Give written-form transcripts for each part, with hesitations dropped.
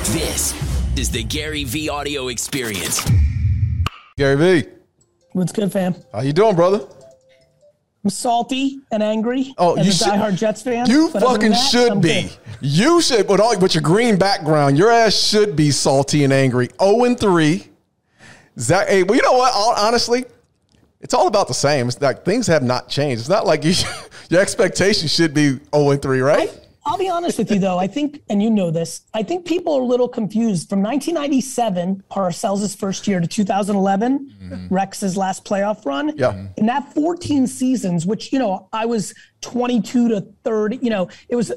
This is the Gary V audio experience. Gary V. What's good, fam? How you doing, brother? I'm salty and angry. Oh, as a diehard Jets fan. You fucking should be. Good. You should, with your green background, your ass should be salty and angry. 0-3. Zach, hey, well, you know what? Honestly, it's all about the same. It's like things have not changed. It's not like your expectations should be 0-3, right? I'll be honest with you, though. I think, and you know this, I think people are a little confused. From 1997, Parcells' first year, to 2011, Rex's last playoff run. Yeah. In that 14 seasons, which, I was 22 to 30, it was,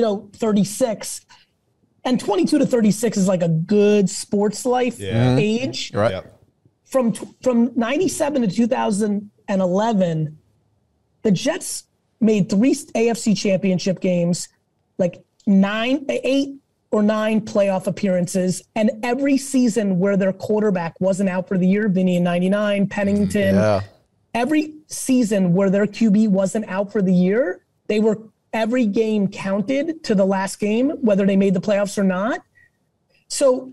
36. And 22 to 36 is like a good sports life age. Right. Yep. From 97 to 2011, the Jets made 3 AFC championship games, like 8 or 9 playoff appearances, and every season where their quarterback wasn't out for the year, Vinny in 99, Pennington, every season where their QB wasn't out for the year, every game counted to the last game, whether they made the playoffs or not. So,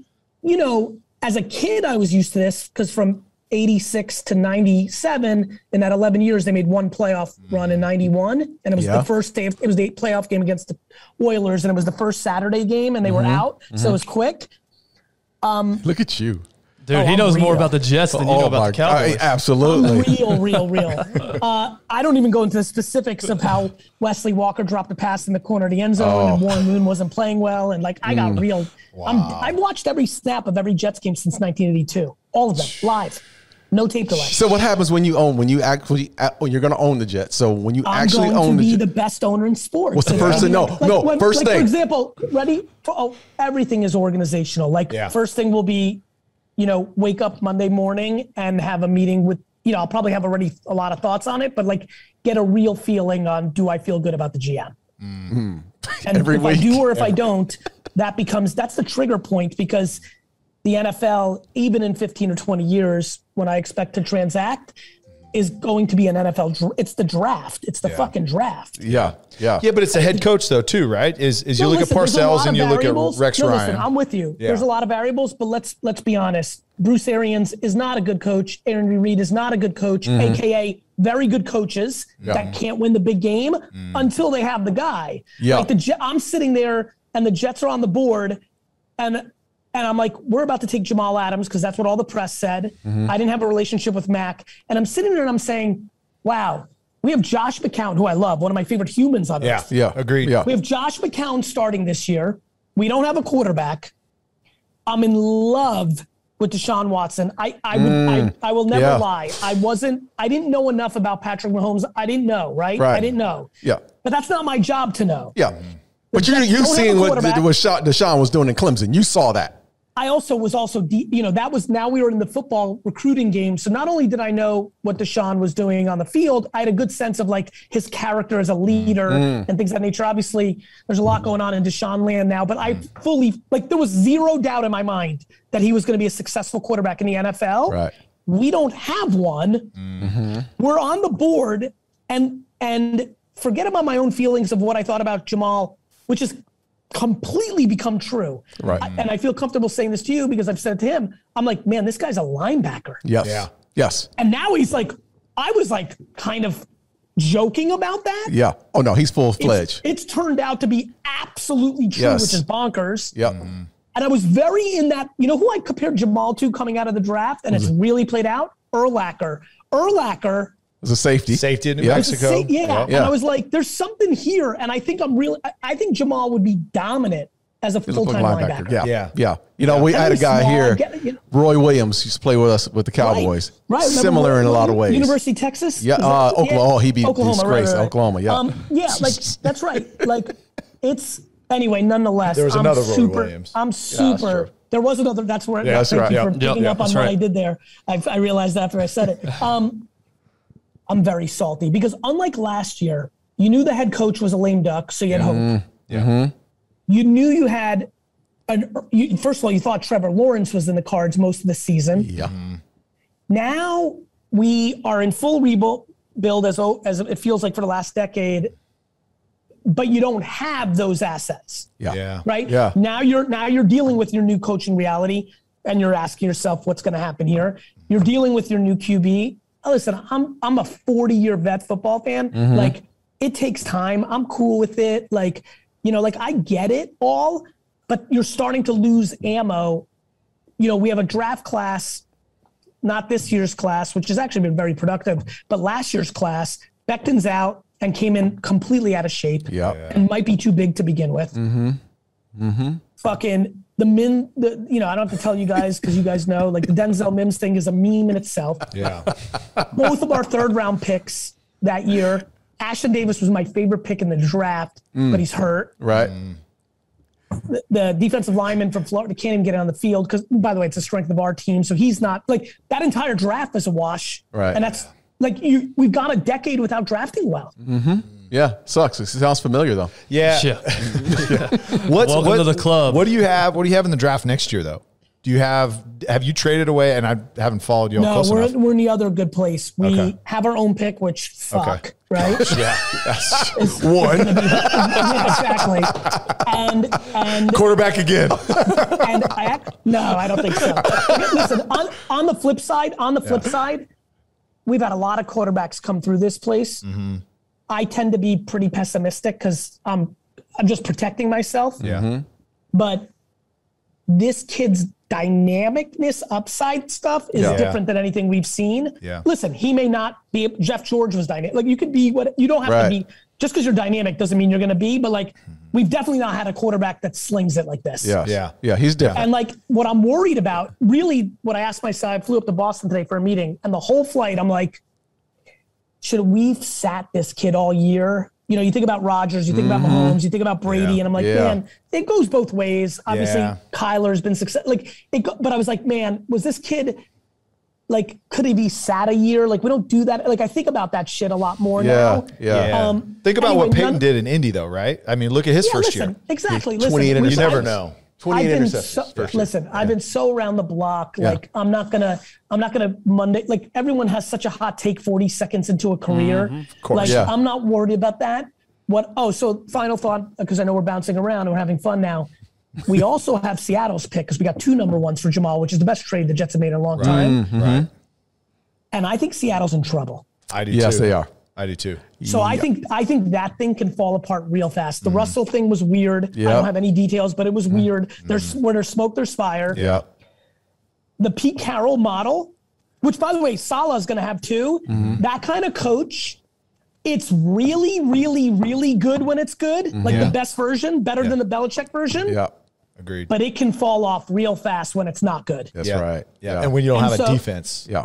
as a kid, I was used to this because from 86 to 97, in that 11 years, they made 1 playoff run in 91. And it was the first day, it was the playoff game against the Oilers, and it was the first Saturday game, and they were out. So it was quick. Look at you. Dude, he knows more about the Jets than you know about the Cowboys. Absolutely. Real. I don't even go into the specifics of how Wesley Walker dropped a pass in the corner of the end zone and Warren Moon wasn't playing well. And I got real. Wow. I've watched every snap of every Jets game since 1982. All of them, live. No tape delay. So what happens when you're going to own the Jets? So when you actually own the Jets. I'm going to be the best owner in sports. What's the first thing? First thing. For example, everything is organizational. First thing will be, wake up Monday morning and have a meeting with, I'll probably have already a lot of thoughts on it, but get a real feeling on, do I feel good about the GM? Mm-hmm. And every if week. I do or if I don't, that's the trigger point, because the NFL, even in 15 or 20 years, when I expect to transact, is going to be an NFL. It's the draft. It's the fucking draft. Yeah. But it's the head coach though too, right? You look at Parcells and you look at Rex Ryan. Listen, I'm with you. Yeah. There's a lot of variables, but let's be honest. Bruce Arians is not a good coach. Aaron Reed is not a good coach, aka very good coaches that can't win the big game until they have the guy. Yeah. I'm sitting there and the Jets are on the board, and I'm like, we're about to take Jamal Adams because that's what all the press said. I didn't have a relationship with Mac. And I'm sitting there and I'm saying, wow, we have Josh McCown, who I love, one of my favorite humans on earth. Yeah, agreed. Yeah. We have Josh McCown starting this year. We don't have a quarterback. I'm in love with Deshaun Watson. I will never lie. I didn't know enough about Patrick Mahomes. I didn't know, right? I didn't know. Yeah. But that's not my job to know. Yeah. But you've seen what Deshaun was doing in Clemson. You saw that. I also was now we were in the football recruiting game. So not only did I know what Deshaun was doing on the field, I had a good sense of his character as a leader and things of that nature. Obviously, there's a lot going on in Deshaun land now, but I fully, there was zero doubt in my mind that he was going to be a successful quarterback in the NFL. Right. We don't have one. We're on the board, and forget about my own feelings of what I thought about Jamal, which is completely become true. Right. And I feel comfortable saying this to you because I've said it to him. I'm like, man, this guy's a linebacker. Yes. Yeah. Yes. And now he's I was kind of joking about that. Yeah. Oh no, he's full-fledged. It's turned out to be absolutely true, which is bonkers. Yep. And I was very in that, who I compared Jamal to coming out of the draft, and it's really played out? Urlacher. It was a safety. Safety in New Mexico. And I was like, there's something here. And I think I think Jamal would be dominant as a full-time linebacker. Yeah. I had a guy here, Roy Williams, used to play with us with the Cowboys. Right. Similar in a lot of ways. University of Texas? Yeah. Oklahoma. He beat disgrace. Right. Oklahoma. Yeah. That's right. It's anyway. Nonetheless, there was another Roy Williams. I'm super. There was another. That's where. Yeah, that's right. Thank you for picking up on what I did there. I realized after I said it. I'm very salty because unlike last year, you knew the head coach was a lame duck, so you had hope. You knew you had first of all, you thought Trevor Lawrence was in the cards most of the season. Yeah. Now we are in full rebuild as it feels like for the last decade. but you don't have those assets. Yeah. Right? Yeah. Now you're dealing with your new coaching reality and you're asking yourself what's going to happen here. You're dealing with your new QB. Listen, I'm a 40-year vet football fan. Like, it takes time. I'm cool with it. Like, I get it all, but you're starting to lose ammo. We have a draft class, not this year's class, which has actually been very productive, but last year's class, Becton's out and came in completely out of shape and might be too big to begin with. Fucking I don't have to tell you guys because you guys know, like, the Denzel Mims thing is a meme in itself. Yeah. Both of our 3rd round picks that year, Ashton Davis was my favorite pick in the draft, but he's hurt. Right. The defensive lineman from Florida can't even get on the field because, by the way, it's the strength of our team. So he's not, like, that entire draft is a wash. Right. And that's like, we've gone a decade without drafting well. Yeah, sucks. It sounds familiar though. Yeah. Welcome to the club. What do you have? What do you have in the draft next year though? Have you traded away? And I haven't followed you all close enough. We're in the other good place. We have our own pick, which right? Yeah. One. Exactly. And quarterback again. No, I don't think so. Listen, on the flip side, we've had a lot of quarterbacks come through this place. I tend to be pretty pessimistic because I'm just protecting myself. Yeah. But this kid's dynamicness, upside stuff is different than anything we've seen. Yeah. Listen, he may not be. Jeff George was dynamic. Like, you could be what you don't have to be. Just because you're dynamic doesn't mean you're going to be. But, like, we've definitely not had a quarterback that slings it like this. Yeah. He's different. And, like, what I'm worried about, really, what I asked myself, I flew up to Boston today for a meeting, and the whole flight, I'm like, should we've sat this kid all year? You think about Rodgers, you think about Mahomes, you think about Brady, and I'm like, man, it goes both ways. Obviously, Kyler's been successful. But I was like, man, was this kid, like, could he be sat a year? Like, we don't do that. Like, I think about that shit a lot more now. Yeah. Think about what Peyton did in Indy, though, right? I mean, look at his first year. Exactly. 28 listen, you never know. 28 interceptions. I've been so around the block. Like, I'm not gonna Monday. Like, everyone has such a hot take 40 seconds into a career. Of course. Like, I'm not worried about that. So final thought, because I know we're bouncing around and we're having fun now. We also have Seattle's pick because we got 2 number 1s for Jamal, which is the best trade the Jets have made in a long time. Right. And I think Seattle's in trouble. I do too. Yes, they are. I do too. So I think that thing can fall apart real fast. The Russell thing was weird. I don't have any details, but it was weird. Where there's smoke, there's fire. Yeah. The Pete Carroll model, which, by the way, Salah's going to have too. That kind of coach, it's really, really, really good when it's good. Like the best version, better than the Belichick version. Yeah. Agreed. But it can fall off real fast when it's not good. That's right. Yeah. And when you don't have a defense. Yeah.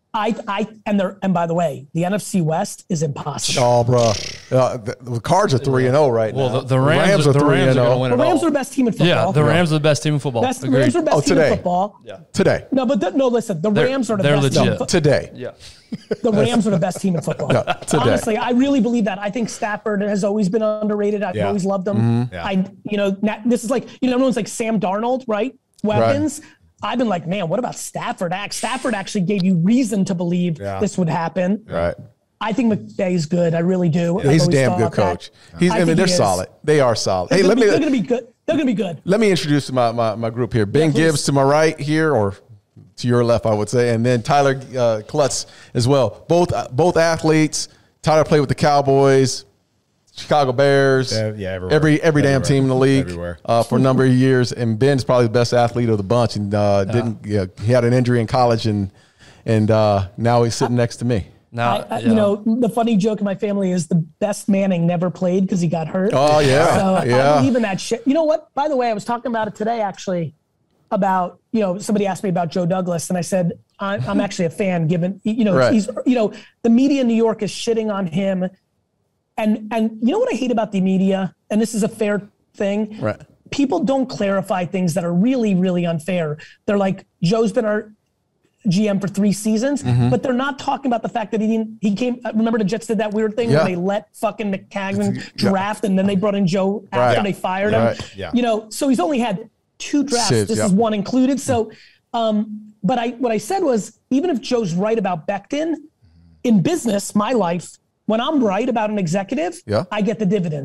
And by the way, the NFC West is impossible. Oh, bro. The Cards are 3-0 right now. Well, the Rams are 3-0. The Rams are the best team in football. Yeah, the Rams are the best team in football. The Rams are the best team in football. Yeah. Today. No, but listen, the Rams are the best team in football. Today. Yeah. The Rams are the best team in football. Yeah, today. Honestly, I really believe that. I think Stafford has always been underrated. I've always loved him. This is like, everyone's like Sam Darnold, right? Weapons. Right. I've been like, man, what about Stafford? Stafford actually gave you reason to believe this would happen. Right. I think McVay's good. I really do. Yeah, he's a damn good coach. They're solid. They are solid. They're going to be good. They're going to be good. Let me introduce my group here. Ben Gibbs to my right here, or to your left, I would say, and then Tyler Klutz as well. Both athletes. Tyler played with the Cowboys, Chicago Bears, every damn team in the league for a number of years. And Ben's probably the best athlete of the bunch, and he had an injury in college, and now he's sitting next to me. The funny joke in my family is the best Manning never played because he got hurt. Oh yeah, so I believe in that shit. You know what? By the way, I was talking about it today actually. About somebody asked me about Joe Douglas, and I said I'm actually a fan. Given he's the media in New York is shitting on him. And you know what I hate about the media, and this is a fair thing. Right. People don't clarify things that are really, really unfair. They're like, Joe's been our GM for 3 seasons, but they're not talking about the fact that he came. Remember the Jets did that weird thing where they let fucking McCagnon draft, and then they brought in Joe after they fired him. Yeah. So he's only had 2 drafts. This is one included. So, but what I said was, even if Joe's right about Becton, in business, my life, when I'm right about an executive, I get the dividends.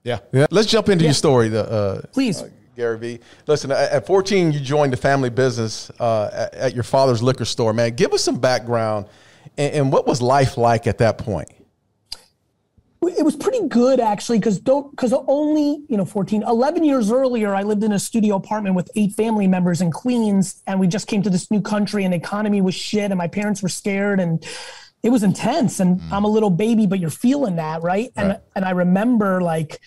Yeah. Let's jump into your story, please. Gary V. Listen, at 14, you joined the family business at your father's liquor store. Man, give us some background and what was life like at that point? It was pretty good, actually, because only 11 years earlier, I lived in a studio apartment with 8 family members in Queens, and we just came to this new country, and the economy was shit, and my parents were scared, and it was intense. And I'm a little baby, but you're feeling that, right? And I remember, like,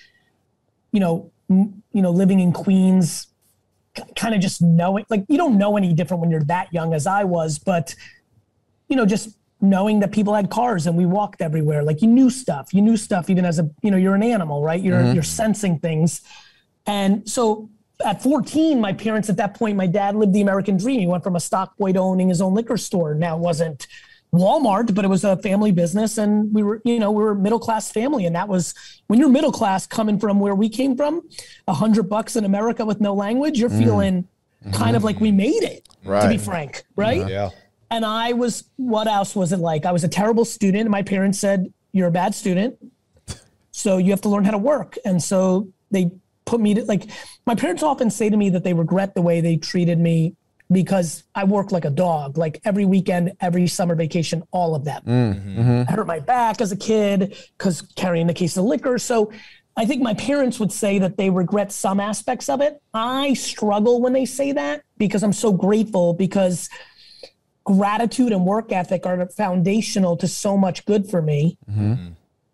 living in Queens, kind of just knowing, like, you don't know any different when you're that young as I was, but just knowing that people had cars and we walked everywhere. Like, you knew stuff even as you're an animal, right? You're sensing things. And so at 14, my parents at that point, my dad lived the American dream. He went from a stock boy to owning his own liquor store. Now, it wasn't Walmart, but it was a family business, and we were a middle-class family. And that was, when you're middle class coming from where we came from, $100 in America with no language, you're feeling kind of like we made it, to be frank. Right. Yeah. And what else was it like? I was a terrible student, and my parents said, you're a bad student, so you have to learn how to work. And so they put me to, like, my parents often say to me that they regret the way they treated me because I worked like a dog, like every weekend, every summer vacation, all of that. I hurt my back as a kid because carrying the case of liquor. So I think my parents would say that they regret some aspects of it. I struggle when they say that because I'm so grateful, because gratitude and work ethic are foundational to so much good for me. And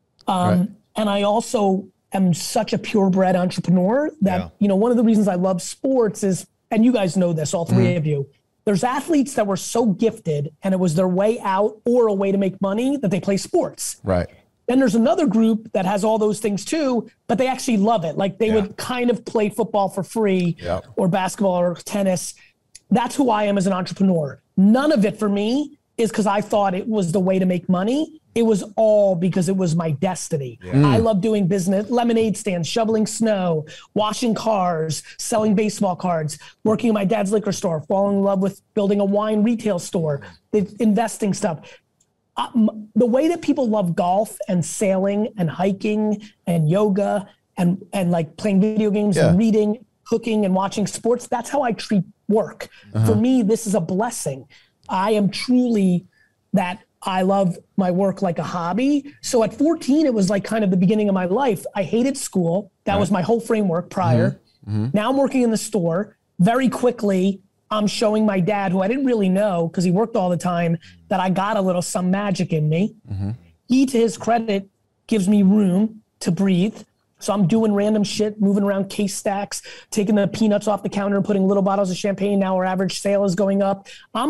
I also am such a purebred entrepreneur that, one of the reasons I love sports is, and you guys know this, all 3 of you, there's athletes that were so gifted and it was their way out or a way to make money that they play sports. Right. Then there's another group that has all those things too, but they actually love it. Like, they would kind of play football for free or basketball or tennis. That's who I am as an entrepreneur. None of it for me is because I thought it was the way to make money. It was all because it was my destiny. I love doing business, lemonade stands, shoveling snow, washing cars, selling baseball cards, working in my dad's liquor store, falling in love with building a wine retail store, investing stuff. The way that people love golf and sailing and hiking and yoga and like playing video games and reading, cooking and watching sports, that's how I treat work. For me, this is a blessing. I am truly that. I love my work like a hobby. So at 14, it was like kind of the beginning of my life. I hated school. That was my whole framework prior. Now I'm working in the store. Very quickly, I'm showing my dad, who I didn't really know because he worked all the time, that I got a little some magic in me. He, to his credit, gives me room to breathe. So I'm doing random shit, moving around case stacks, taking the peanuts off the counter and putting little bottles of champagne. Now our average sale is going up.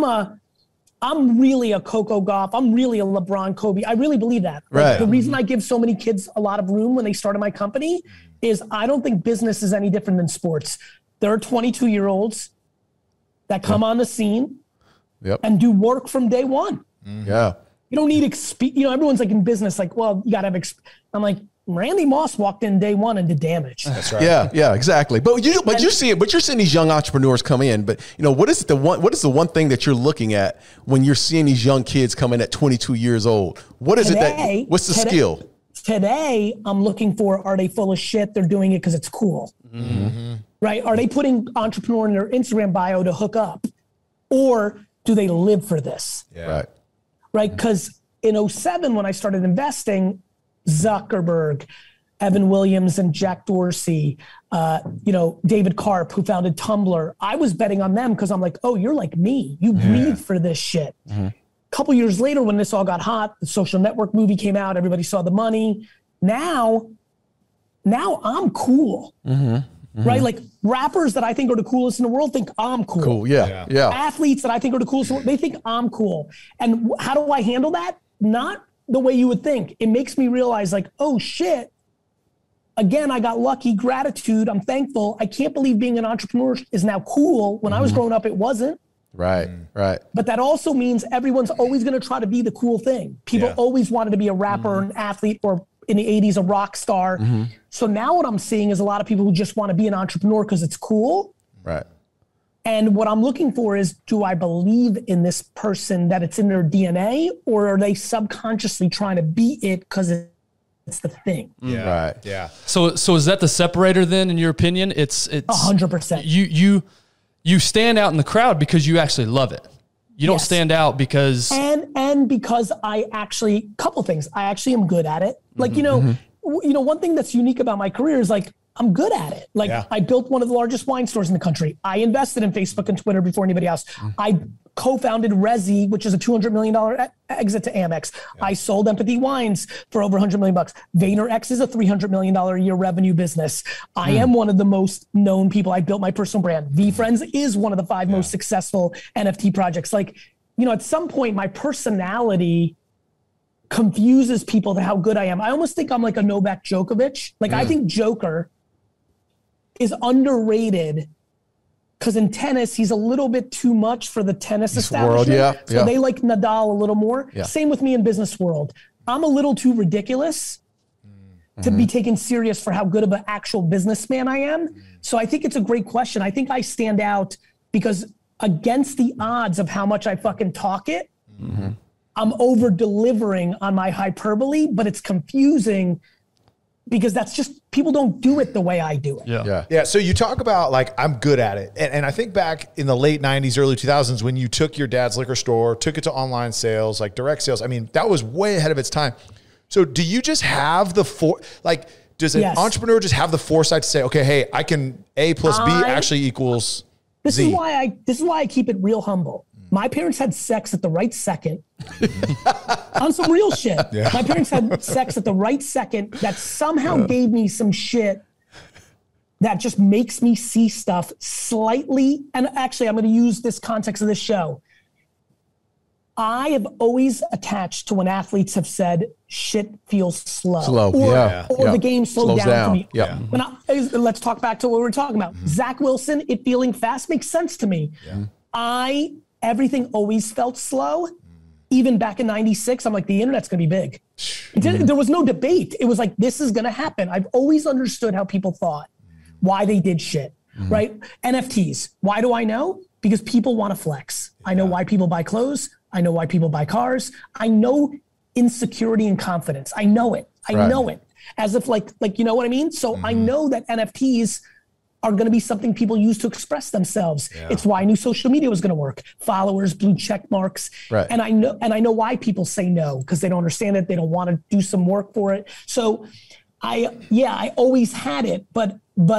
I'm really a Coco Gauff. I'm really a LeBron Kobe. I really believe that. Like, the reason I give so many kids a lot of room when they start in my company is I don't think business is any different than sports. There are 22-year-olds that come on the scene and do work from day one. Yeah. You don't need everyone's like in business, like, well, you got to have I'm like, Randy Moss walked in day one and did damage. That's right. Yeah, exactly. But you're seeing these young entrepreneurs come in. But what is the one thing that you're looking at when you're seeing these young kids come in at 22 years old? What is what's the skill? Today, I'm looking for, are they full of shit? They're doing it because it's cool. Right? Are they putting entrepreneur in their Instagram bio to hook up? Or do they live for this? Yeah. Right? Because in 2007, when I started investing, Zuckerberg, Evan Williams and Jack Dorsey, David Karp, who founded Tumblr. I was betting on them because I'm like, oh, you're like me. You breathe for this shit. A couple years later, when this all got hot, the Social Network movie came out. Everybody saw the money. Now I'm cool. Right? Like, rappers that I think are the coolest in the world think I'm cool. Cool, yeah. Athletes that I think are the coolest in the world, they think I'm cool. And how do I handle that? Not the way you would think. It makes me realize, like, oh shit, again, I got lucky, gratitude, I'm thankful. I can't believe being an entrepreneur is now cool. When I was growing up, it wasn't. Right. But that also means everyone's always going to try to be the cool thing. People always wanted to be a rapper, an athlete, or in the 80s, a rock star. So now what I'm seeing is a lot of people who just want to be an entrepreneur because it's cool. Right. And what I'm looking for is, do I believe in this person that it's in their DNA, or are they subconsciously trying to be it because it's the thing. Right. Yeah. So is that the separator then, in your opinion? It's 100%. You stand out in the crowd because you actually love it. You don't stand out because and because I actually, couple things. I actually am good at it. Like, one thing that's unique about my career is like, I'm good at it. Like I built one of the largest wine stores in the country. I invested in Facebook and Twitter before anybody else. I co-founded Resi, which is a $200 million exit to Amex. I sold Empathy Wines for over $100 million. VaynerX is a $300 million a year revenue business. I am one of the most known people. I built my personal brand. VeeFriends is one of the 5 most successful NFT projects. Like, at some point my personality confuses people to how good I am. I almost think I'm like a Novak Djokovic. Like I think Joker is underrated because in tennis, he's a little bit too much for the tennis establishment. So they like Nadal a little more. Yeah. Same with me in business world. I'm a little too ridiculous to be taken serious for how good of an actual businessman I am. So I think it's a great question. I think I stand out because against the odds of how much I fucking talk it, I'm over delivering on my hyperbole, but it's confusing because that's just, people don't do it the way I do it. Yeah. So you talk about like, I'm good at it. And I think back in the late 90s, early 2000s, when you took your dad's liquor store, took it to online sales, like direct sales. I mean, that was way ahead of its time. So do you just have does an entrepreneur just have the foresight to say, okay, hey, I can A plus B actually equals this Z? This is why I keep it real humble. My parents had sex at the right second. On some real shit. Yeah. My parents had sex at the right second that somehow gave me some shit that just makes me see stuff slightly. And actually, I'm going to use this context of this show. I have always attached to when athletes have said shit feels slow. Or the game slowed down for me. Yeah. Let's talk back to what we were talking about. Zach Wilson, it feeling fast makes sense to me. Yeah. Everything always felt slow. Even back in 96, I'm like, the internet's gonna be big. There was no debate. It was like, this is gonna happen. I've always understood how people thought, why they did shit, right? NFTs, why do I know? Because people wanna flex. I know why people buy clothes. I know why people buy cars. I know insecurity and confidence. I know it. I know it. As if like, you know what I mean? So I know that NFTs are going to be something people use to express themselves. Yeah. It's why I knew social media was going to work. Followers, blue check marks. Right. And I know why people say no, because they don't understand it. They don't want to do some work for it. So I always had it, but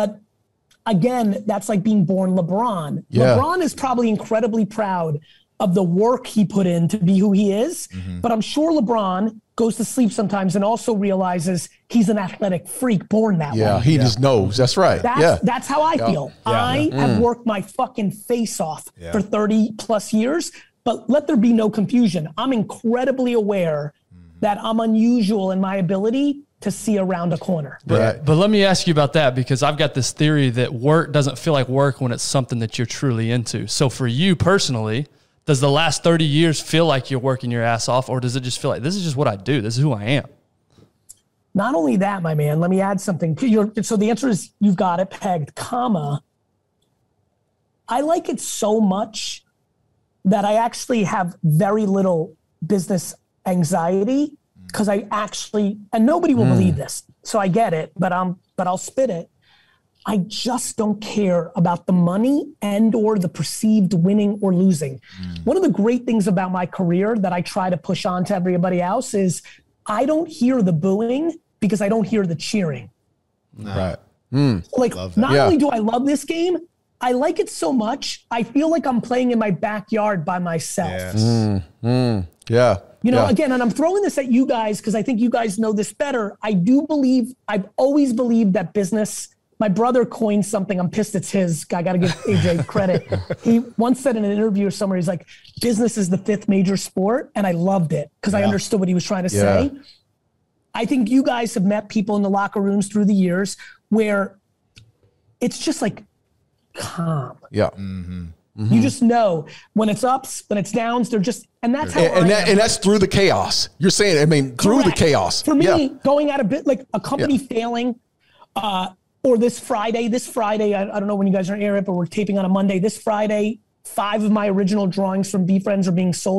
again, that's like being born LeBron. Yeah. LeBron is probably incredibly proud of the work he put in to be who he is. But I'm sure LeBron goes to sleep sometimes and also realizes he's an athletic freak born that way. Yeah, he just knows. That's right. That's how I feel. Yeah. I have worked my fucking face off for 30 plus years, but let there be no confusion. I'm incredibly aware that I'm unusual in my ability to see around a corner. But let me ask you about that, because I've got this theory that work doesn't feel like work when it's something that you're truly into. So for you personally, does the last 30 years feel like you're working your ass off, or does it just feel like this is just what I do? This is who I am? Not only that, my man, let me add something. So the answer is you've got it pegged, comma. I like it so much that I actually have very little business anxiety because I actually, and nobody will believe this, so I get it, but I'll spit it. I just don't care about the money and or the perceived winning or losing. One of the great things about my career that I try to push on to everybody else is I don't hear the booing because I don't hear the cheering. Right. Like, not only do I love this game, I like it so much, I feel like I'm playing in my backyard by myself. Yes. Yeah. Again, and I'm throwing this at you guys because I think you guys know this better. I've always believed that business. My brother coined something. I'm pissed it's his. I got to give AJ credit. He once said in an interview or somewhere, he's like, business is the 5th major sport. And I loved it because I understood what he was trying to say. I think you guys have met people in the locker rooms through the years where it's just like calm. Yeah. You just know when it's ups, when it's downs, they're just, and that's how and that's through the chaos. You're saying, through the chaos. For me, going out a bit like a company failing, or this Friday, I don't know when you guys are airing it, but we're taping on a Monday. This Friday, 5 of my original drawings from VeeFriends are being sold at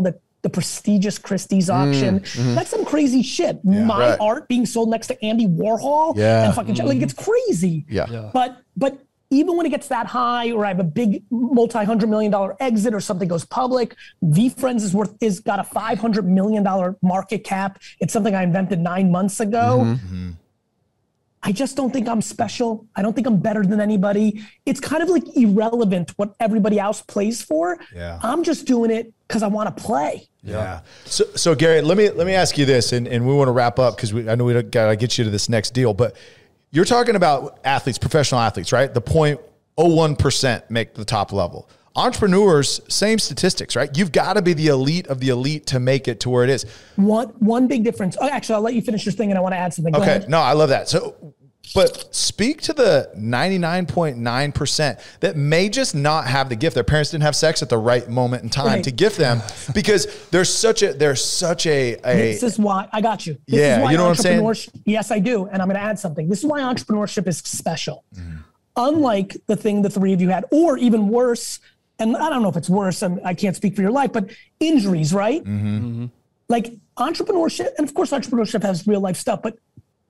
the prestigious Christie's auction. That's some crazy shit. My art being sold next to Andy Warhol. And fucking like it's crazy. But even when it gets that high, or I have a big multi-$100 million exit, or something goes public, VeeFriends is got a $500 million market cap. It's something I invented 9 months ago. I just don't think I'm special. I don't think I'm better than anybody. It's kind of like irrelevant what everybody else plays for. I'm just doing it because I want to play. So Gary, let me ask you this, and we want to wrap up because I know we got to get you to this next deal, but you're talking about athletes, professional athletes, right? The 0.01% make the top level. Entrepreneurs, same statistics, right? You've got to be the elite of the elite to make it to where it is. One big difference. Oh, actually, I'll let you finish your thing, and I want to add something. Go ahead. No, I love that. So, but speak to the 99.9% that may just not have the gift. Their parents didn't have sex at the right moment in time to gift them, because there's such a. This is why I got you. This is why you know what I'm saying? Yes, I do, and I'm going to add something. This is why entrepreneurship is special. Unlike the thing the three of you had, or even worse. And I don't know if it's worse, I can't speak for your life, but injuries, right? Like entrepreneurship, and of course entrepreneurship has real life stuff, but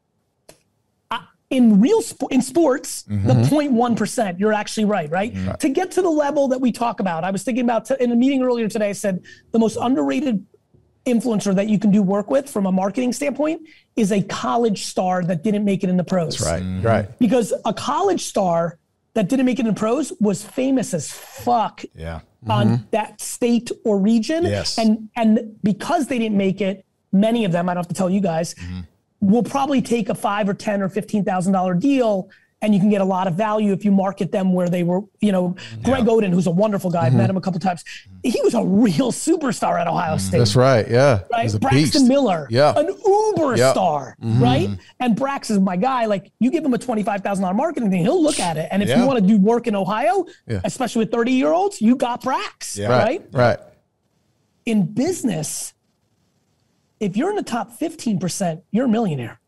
in sports, the 0.1%, you're actually right? To get to the level that we talk about, I was thinking about, in a meeting earlier today, I said the most underrated influencer that you can do work with from a marketing standpoint is a college star that didn't make it in the pros. That's right. Because a college star that didn't make it in pros was famous as fuck on that state or region. And because they didn't make it, many of them, I don't have to tell you guys, will probably take a $5,000 or $10,000 or $15,000 deal, and you can get a lot of value if you market them where they were, Greg Oden, who's a wonderful guy, I've met him a couple times. He was a real superstar at Ohio State. That's right, yeah. Right? He's a Braxton beast. Miller, an uber star, right? And Brax is my guy. Like, you give him a $25,000 marketing thing, he'll look at it. And if you want to do work in Ohio, especially with 30-year-olds, you got Brax, right? In business, if you're in the top 15%, you're a millionaire.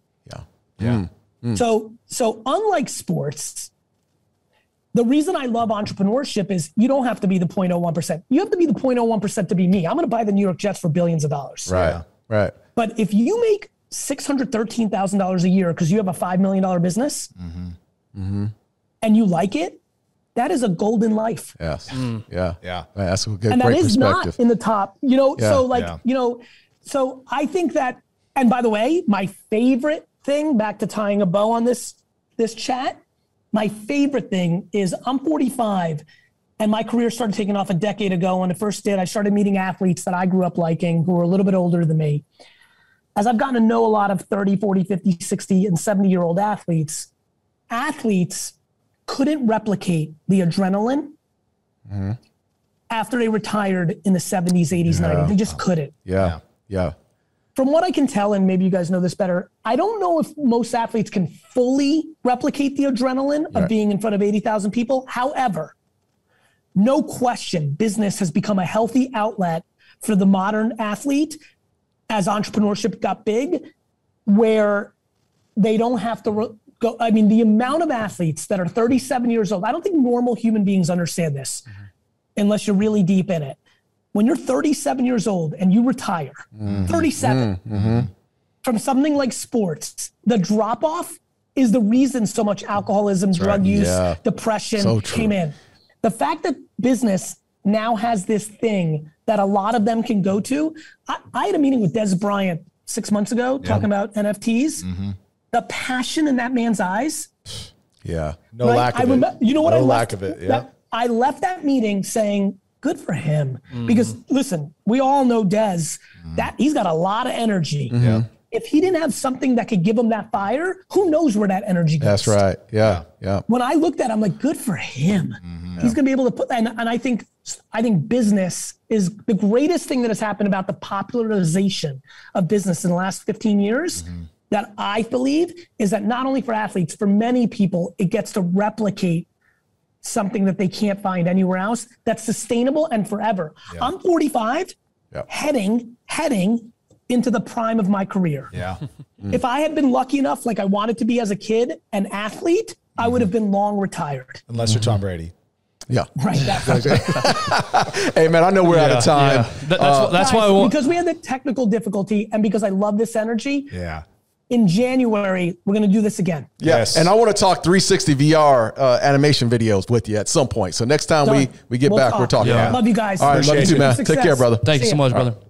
So unlike sports, the reason I love entrepreneurship is you don't have to be the 0.01%. You have to be the 0.01% to be me. I'm going to buy the New York Jets for billions of dollars. Right. But if you make $613,000 a year because you have a $5 million business and you like it, that is a golden life. Yes. Yeah. That's a good, and that great is perspective. not in the top, so I think that, and by the way, my favorite thing, back to tying a bow on this chat, my favorite thing is I'm 45 and my career started taking off a decade ago. When it first did, I started meeting athletes that I grew up liking who were a little bit older than me. As I've gotten to know a lot of 30, 40, 50, 60, and 70-year-old athletes couldn't replicate the adrenaline after they retired in the 70s, 80s, 90s. They just couldn't. Yeah. From what I can tell, and maybe you guys know this better, I don't know if most athletes can fully replicate the adrenaline of being in front of 80,000 people. However, no question, business has become a healthy outlet for the modern athlete as entrepreneurship got big, where they don't have to go. I mean, the amount of athletes that are 37 years old, I don't think normal human beings understand this unless you're really deep in it. When you're 37 years old and you retire, 37, from something like sports, the drop-off is the reason so much alcoholism, drug use, depression came in. The fact that business now has this thing that a lot of them can go to. I had a meeting with Des Bryant 6 months ago talking about NFTs. The passion in that man's eyes. Yeah. No lack of it. You know what? No lack of it. Yeah. I left that meeting saying, good for him. Because listen, we all know Des, that he's got a lot of energy. If he didn't have something that could give him that fire, who knows where that energy goes? That's right. Yeah. When I looked at it, I'm like, good for him. He's going to be able to put that. And I think business is the greatest thing that has happened about the popularization of business in the last 15 years. That I believe is that not only for athletes, for many people, it gets to replicate something that they can't find anywhere else that's sustainable and forever. I'm 45, heading into the prime of my career. If I had been lucky enough, like I wanted to be as a kid, an athlete, I would have been long retired. Unless you're Tom Brady. Yeah. Right. Hey, man, I know we're out of time. Yeah. That's why I want. Because we had the technical difficulty and because I love this energy. Yeah. In January, we're going to do this again. Yes. And I want to talk 360 VR animation videos with you at some point. So next time we get back, we're talking. Yeah. Love you guys. All right. Love you too, man. Take care, brother. Thank you so much, brother.